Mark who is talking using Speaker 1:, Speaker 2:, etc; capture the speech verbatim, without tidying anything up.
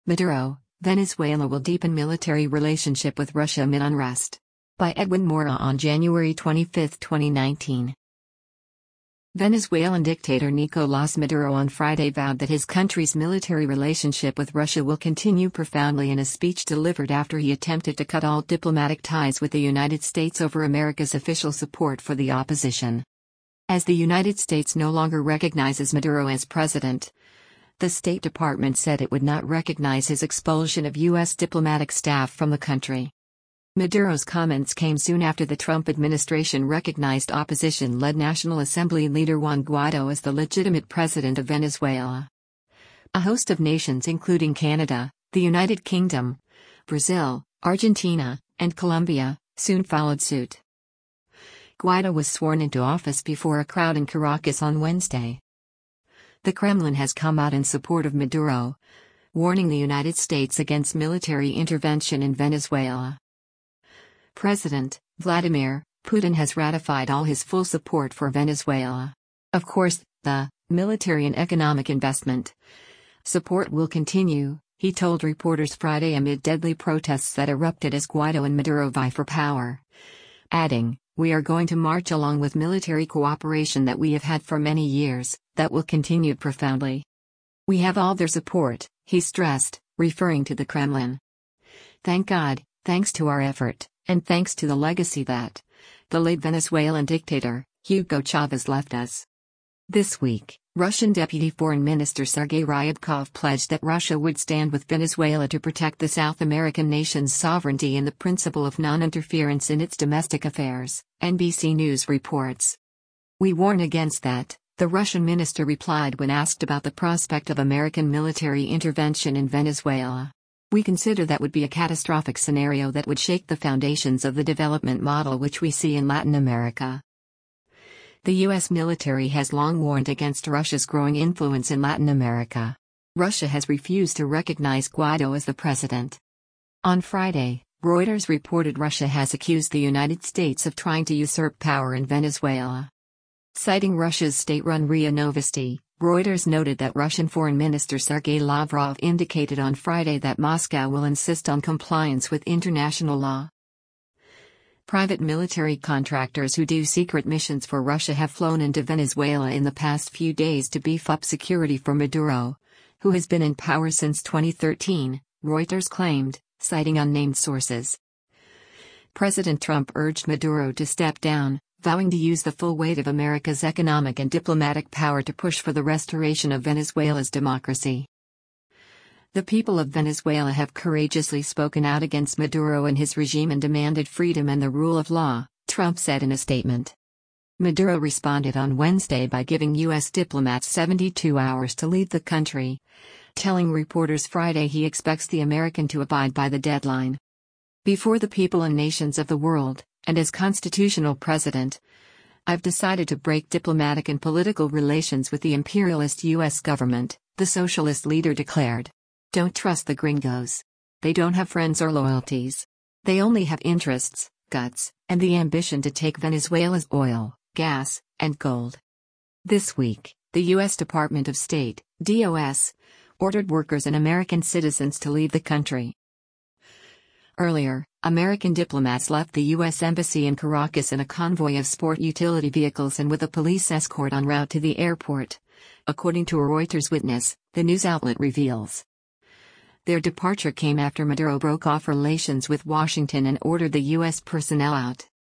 Speaker 1: Maduro, Venezuela will deepen military relationship with Russia amid unrest. By Edwin Mora on January twenty-fifth, twenty nineteen. Venezuelan dictator Nicolás Maduro on Friday vowed that his country's military relationship with Russia will continue profoundly in a speech delivered after he attempted to cut all diplomatic ties with the United States over America's official support for the opposition. As the United States no longer recognizes Maduro as president, the State Department said it would not recognize his expulsion of U S diplomatic staff from the country. Maduro's comments came soon after the Trump administration recognized opposition-led National Assembly leader Juan Guaido as the legitimate president of Venezuela. A host of nations including Canada, the United Kingdom, Brazil, Argentina, and Colombia soon followed suit. Guaido was sworn into office before a crowd in Caracas on Wednesday. The Kremlin has come out in support of Maduro, warning the United States against military intervention in Venezuela. President Vladimir Putin has ratified all his full support for Venezuela. Of course, the military and economic investment support will continue, he told reporters Friday amid deadly protests that erupted as Guaido and Maduro vie for power, adding, "We are going to march along with military cooperation that we have had for many years, that will continue profoundly. We have all their support," he stressed, referring to the Kremlin. "Thank God, thanks to our effort, and thanks to the legacy that the late Venezuelan dictator, Hugo Chavez, left us." This week, Russian Deputy Foreign Minister Sergei Ryabkov pledged that Russia would stand with Venezuela to protect the South American nation's sovereignty and the principle of non-interference in its domestic affairs, N B C News reports. "We warn against that," the Russian minister replied when asked about the prospect of American military intervention in Venezuela. "We consider that would be a catastrophic scenario that would shake the foundations of the development model which we see in Latin America." The U S military has long warned against Russia's growing influence in Latin America. Russia has refused to recognize Guaido as the president. On Friday, Reuters reported Russia has accused the United States of trying to usurp power in Venezuela. Citing Russia's state-run R I A Novosti, Reuters noted that Russian Foreign Minister Sergei Lavrov indicated on Friday that Moscow will insist on compliance with international law. Private military contractors who do secret missions for Russia have flown into Venezuela in the past few days to beef up security for Maduro, who has been in power since twenty thirteen, Reuters claimed, citing unnamed sources. President Trump urged Maduro to step down, vowing to use the full weight of America's economic and diplomatic power to push for the restoration of Venezuela's democracy. "The people of Venezuela have courageously spoken out against Maduro and his regime and demanded freedom and the rule of law," Trump said in a statement. Maduro responded on Wednesday by giving U S diplomats seventy-two hours to leave the country, telling reporters Friday he expects the American to abide by the deadline. "Before the people and nations of the world, and as constitutional president, I've decided to break diplomatic and political relations with the imperialist U S government," the socialist leader declared. "Don't trust the gringos. They don't have friends or loyalties. They only have interests, guts, and the ambition to take Venezuela's oil, gas, and gold." This week, the U S Department of State, D O S, ordered workers and American citizens to leave the country. Earlier, American diplomats left the U S Embassy in Caracas in a convoy of sport utility vehicles and with a police escort en route to the airport, according to a Reuters witness, the news outlet reveals. Their departure came after Maduro broke off relations with Washington and ordered the U S personnel out.